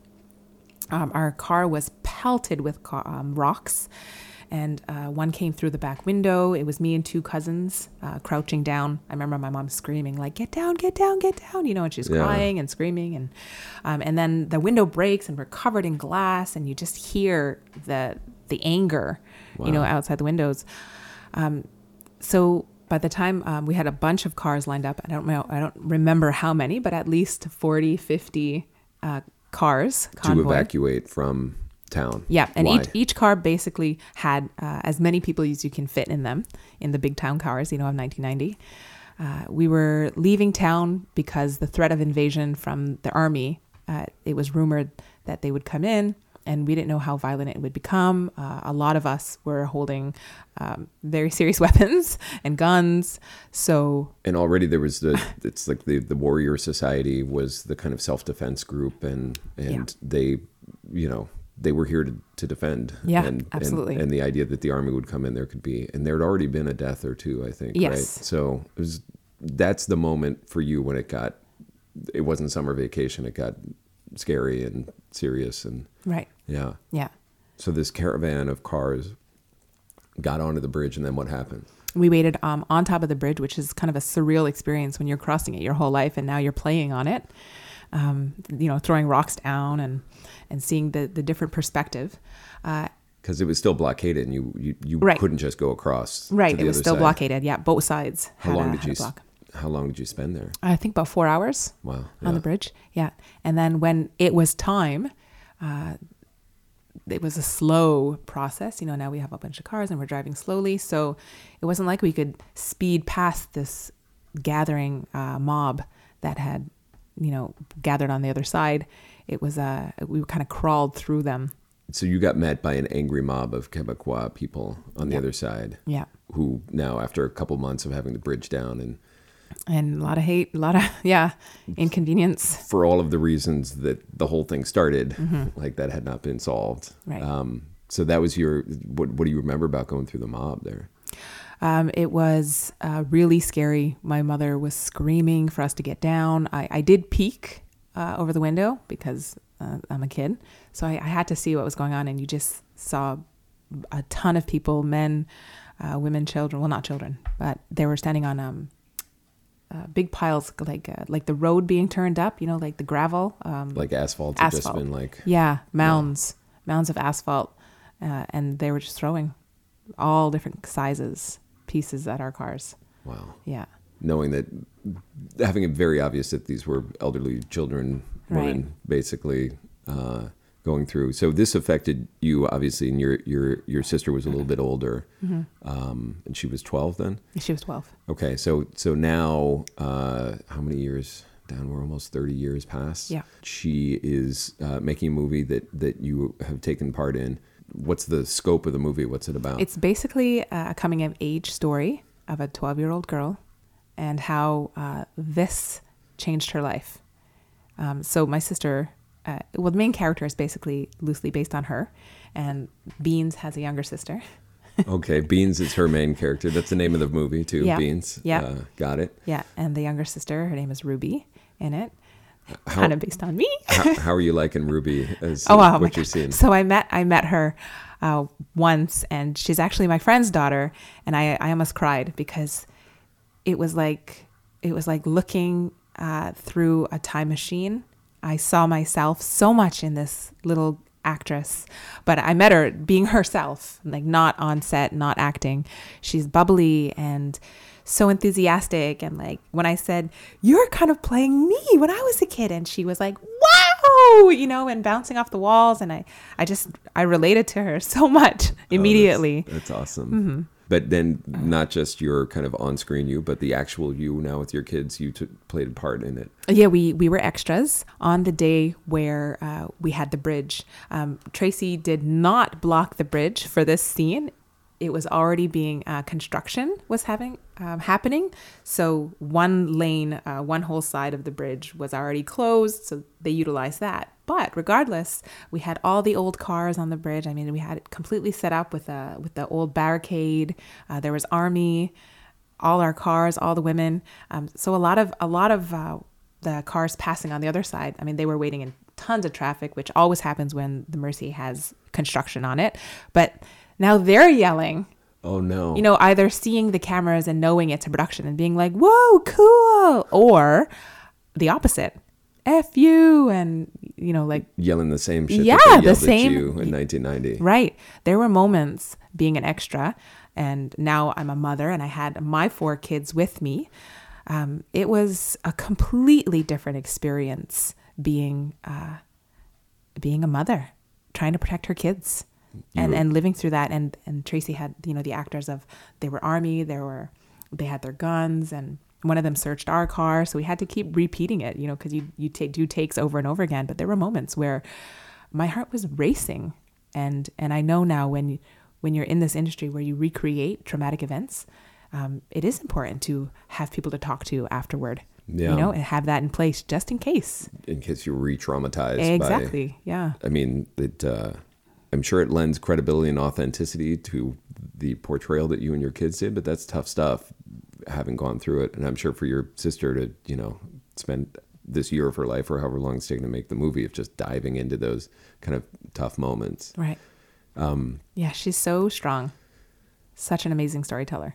Um, our car was pelted with ca- um, rocks, and uh, one came through the back window. It was me and two cousins uh, crouching down. I remember my mom screaming, like, "Get down, get down, get down!" You know, and she's Yeah. crying and screaming, and um, and then the window breaks, and we're covered in glass, and you just hear the the anger, you know, Wow. outside the windows. Um, so by the time um, we had a bunch of cars lined up, I don't know, I don't remember how many, but at least forty, fifty uh, cars To convoy. evacuate from town. Yeah, and Why? each each car basically had uh, as many people as you can fit in them, in the big town cars, you know, of nineteen ninety. Uh, we were leaving town because the threat of invasion from the army, uh, it was rumored that they would come in, and we didn't know how violent it would become. Uh, a lot of us were holding um, very serious weapons and guns. So And already there was the, it's like the, the Warrior Society was the kind of self-defense group, and, and Yeah. they, you know, they were here to, to defend. Yeah, and, absolutely. And, and the idea that the army would come in, there could be, and there had already been a death or two, I think, Yes. right? So it was, that's the moment for you when it got, it wasn't summer vacation, it got scary and serious, and right, yeah. yeah. So this caravan of cars got onto the bridge, and then what happened? We waited um, on top of the bridge, which is kind of a surreal experience when you're crossing it your whole life, and now you're playing on it. Um, you know, throwing rocks down and and seeing the the different perspective. Uh, Because it was still blockaded, and you you, you Right. couldn't just go across. right, to the it was other still side. blockaded. Yeah, both sides. How had long a, did had you? a s- block. How long did you spend there? I think about four hours Wow. on yeah. the bridge. Yeah, and then when it was time, uh, it was a slow process. You know, now we have a bunch of cars and we're driving slowly, so it wasn't like we could speed past this gathering uh, mob that had, you know, gathered on the other side. It was uh, we kind of crawled through them. So you got met by an angry mob of Quebecois people on the Yeah. other side. Yeah. Who now, after a couple months of having the bridge down, and And a lot of hate, a lot of, yeah, inconvenience. for all of the reasons that the whole thing started, like that had not been solved. Right. Um, so that was your. What, what do you remember about going through the mob there? Um, it was uh, really scary. My mother was screaming for us to get down. I, I did peek uh, over the window because uh, I'm a kid. So I, I had to see what was going on. And you just saw a ton of people, men, uh, women, children. Well, not children, but they were standing on um, uh, big piles, like uh, like the road being turned up, you know, like the gravel. Um, Like asphalt had just asphalt. been like. Yeah, mounds, mounds of asphalt. Uh, and they were just throwing all different sizes, pieces at our cars. Wow. Yeah. Knowing that, having it very obvious that these were elderly children, women, Right. basically uh, going through. So this affected you, obviously, and your your your sister was a little bit older, Mm-hmm. um, and she was twelve then. She was twelve. Okay, so so now, uh, how many years down? We're almost thirty years past. Yeah. She is uh, making a movie that that you have taken part in. What's the scope of the movie? What's it about? It's basically a coming of age story of a twelve-year-old girl and how uh, this changed her life. Um, so my sister, uh, well, the main character is basically loosely based on her, and Beans has a younger sister. Okay, Beans is her main character. That's the name of the movie too. Yeah. Beans. Yeah. Uh, got it. Yeah, and the younger sister, her name is Ruby in it. How- Kind of based on me. how, how are you liking Ruby as Oh wow! what my you're God. seeing? So I met I met her uh, once, and she's actually my friend's daughter, and I I almost cried because it was like it was like looking uh, through a time machine. I saw myself so much in this little actress, but I met her being herself, like not on set, not acting. She's bubbly and so enthusiastic, and like when I said, "You're kind of playing me when I was a kid," and she was like, "Wow," you know, and bouncing off the walls, and I, I just I related to her so much immediately. Oh, that's, that's awesome. Mm-hmm. But then not just your kind of on-screen you, but the actual you now with your kids, you t- played a part in it. Yeah, we we were extras on the day where uh, we had the bridge. Um, Tracy did not block the bridge for this scene. It was already being uh, construction was having um, happening. So one lane, uh, one whole side of the bridge was already closed. So they utilized that. But regardless, we had all the old cars on the bridge. I mean, we had it completely set up with a with the old barricade. Uh, there was army, all our cars, all the women. Um, so a lot of a lot of uh, the cars passing on the other side. I mean, they were waiting in tons of traffic, which always happens when the Mercy has construction on it. But now they're yelling, Oh no. you know, either seeing the cameras and knowing it's a production and being like, "Whoa, cool," or the opposite, "F you," and you know, like Yelling the same shit Yeah, that they the yelled same- at you in nineteen ninety. right. There were moments being an extra, and now I'm a mother and I had my four kids with me. Um, it was a completely different experience being uh, being a mother, trying to protect her kids. And, were- and living through that, and, and Tracy had, you know, the actors of, they were army, they were, they had their guns, and one of them searched our car, so we had to keep repeating it, you know, because you you take do takes over and over again. But there were moments where my heart was racing, and and I know now when you, when you're in this industry where you recreate traumatic events, um, it is important to have people to talk to afterward, Yeah. you know, and have that in place just in case. In case you're re-traumatized. by- Exactly. Yeah. I mean, it. Uh, I'm sure it lends credibility and authenticity to the portrayal that you and your kids did, but that's tough stuff, having gone through it. And I'm sure for your sister to, you know, spend this year of her life or however long it's taken to make the movie of just diving into those kind of tough moments. Right. Um, yeah, she's so strong. Such an amazing storyteller.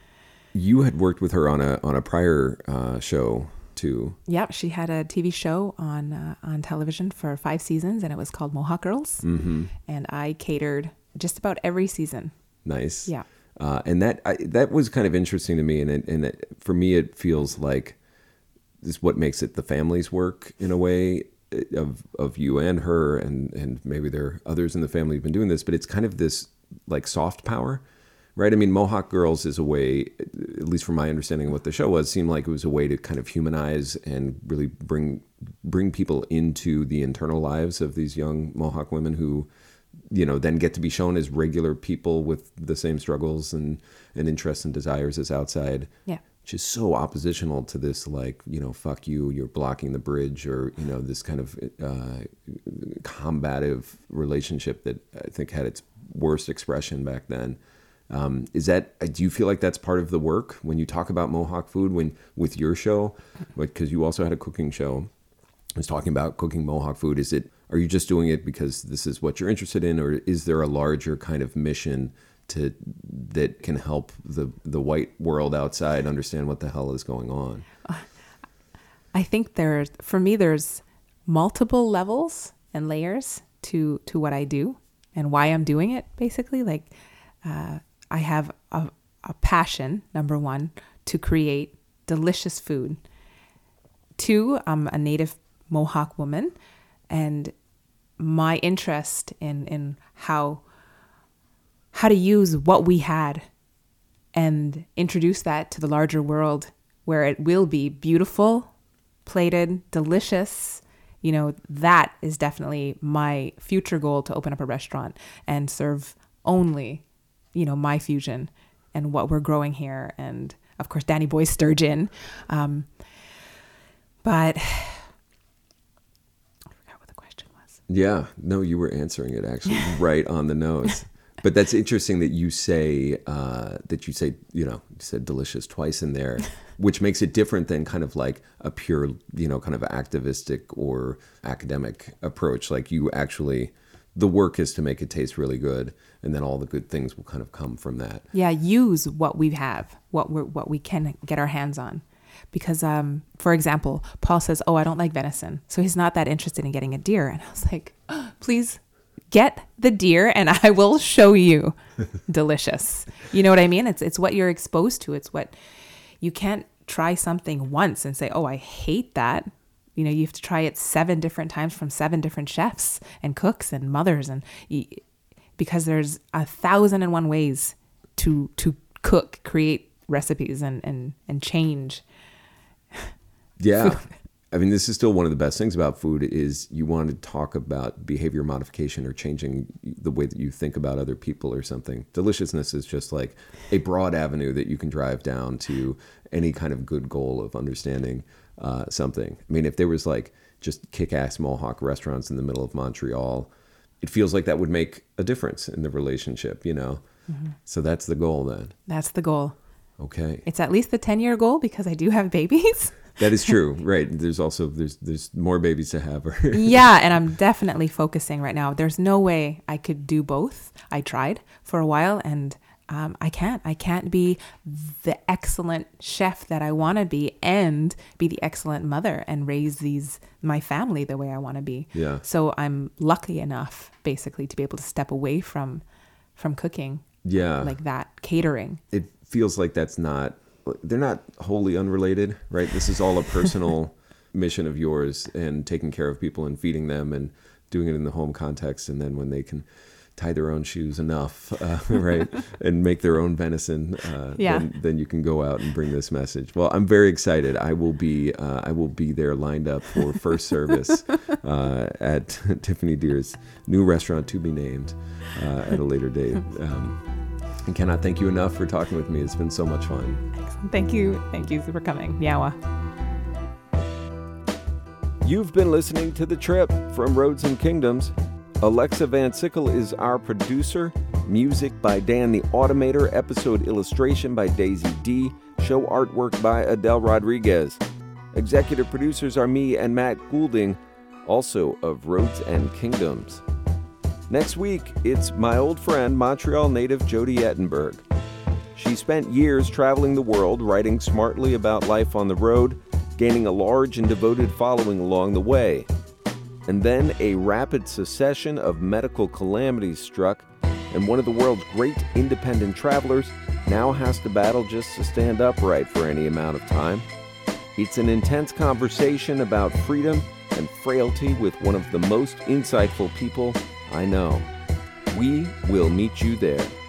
You had worked with her on a on a prior uh, show too. Yep, she had a T V show on uh, on television for five seasons, and it was called Mohawk Girls. Mm-hmm. And I catered just about every season. Nice. Yeah. Uh, and that I, that was kind of interesting to me, and it, and it, for me, it feels like this is what makes it the family's work in a way of of you and her, and and maybe there are others in the family who've been doing this, but it's kind of this like soft power. Right. I mean, Mohawk Girls is a way, at least from my understanding of what the show was, seemed like it was a way to kind of humanize and really bring bring people into the internal lives of these young Mohawk women who, you know, then get to be shown as regular people with the same struggles and, and interests and desires as outside. Yeah. Which is so oppositional to this, like, you know, fuck you, you're blocking the bridge, or, you know, this kind of uh, combative relationship that I think had its worst expression back then. Um, is that, do you feel like that's part of the work when you talk about Mohawk food when with your show, because you also had a cooking show, I was talking about cooking Mohawk food. Is it, are you just doing it because this is what you're interested in, or is there a larger kind of mission to, that can help the, the white world outside understand what the hell is going on? I think there's, for me, there's multiple levels and layers to, to what I do and why I'm doing it, basically. Like, uh, I have a, a passion, number one, to create delicious food. Two, I'm a native Mohawk woman, and my interest in, in how how to use what we had and introduce that to the larger world where it will be beautiful, plated, delicious. You know, that is definitely my future goal, to open up a restaurant and serve only, you know, my fusion and what we're growing here. And of course, Danny Boy's sturgeon. Um, but I forgot what the question was. Yeah, no, you were answering it actually right on the nose. But that's interesting that you say uh, that you say you know you said delicious twice in there, which makes it different than kind of like a pure you know kind of activistic or academic approach. Like you actually, the work is to make it taste really good, and then all the good things will kind of come from that. Yeah, use what we have, what we what we can get our hands on. Because, um, for example, Paul says, "Oh, I don't like venison," so he's not that interested in getting a deer. And I was like, oh, "Please get the deer, and I will show you delicious." You know what I mean? It's it's what you're exposed to. It's what you can't try something once and say, "Oh, I hate that." You know, you have to try it seven different times from seven different chefs and cooks and mothers, and you, because there's a thousand and one ways to to cook, create recipes, and and and change. Yeah. I mean, this is still one of the best things about food is you want to talk about behavior modification or changing the way that you think about other people or something. Deliciousness is just like a broad avenue that you can drive down to any kind of good goal of understanding uh, something. I mean, if there was like just kick-ass Mohawk restaurants in the middle of Montreal, it feels like that would make a difference in the relationship, you know? Mm-hmm. So that's the goal then. That's the goal. Okay. It's at least the ten-year goal because I do have babies. That is true, right? There's also there's there's more babies to have. Yeah, and I'm definitely focusing right now. There's no way I could do both. I tried for a while, and um, I can't. I can't be the excellent chef that I want to be, and be the excellent mother, and raise these my family the way I want to be. Yeah. So I'm lucky enough, basically, to be able to step away from from cooking. Yeah. Like that, catering. It feels like that's not. They're not wholly unrelated, right? This is all a personal mission of yours and taking care of people and feeding them and doing it in the home context. And then when they can tie their own shoes enough, uh, right, and make their own venison, uh, yeah. then, then you can go out and bring this message. Well, I'm very excited. I will be uh, I will be there lined up for first service uh, at Tiffany Deer's new restaurant to be named uh, at a later date. Um, And cannot thank you enough for talking with me. It's been so much fun. Excellent. Thank you. Thank you for coming. Miawa. You've been listening to The Trip from Roads and Kingdoms. Alexa Van Sickle is our producer. Music by Dan the Automator. Episode illustration by Daisy D. Show artwork by Adele Rodriguez. Executive producers are me and Matt Goulding, also of Roads and Kingdoms. Next week, it's my old friend, Montreal native Jody Ettenberg. She spent years traveling the world, writing smartly about life on the road, gaining a large and devoted following along the way. And then a rapid succession of medical calamities struck, and one of the world's great independent travelers now has to battle just to stand upright for any amount of time. It's an intense conversation about freedom and frailty with one of the most insightful people I know. We will meet you there.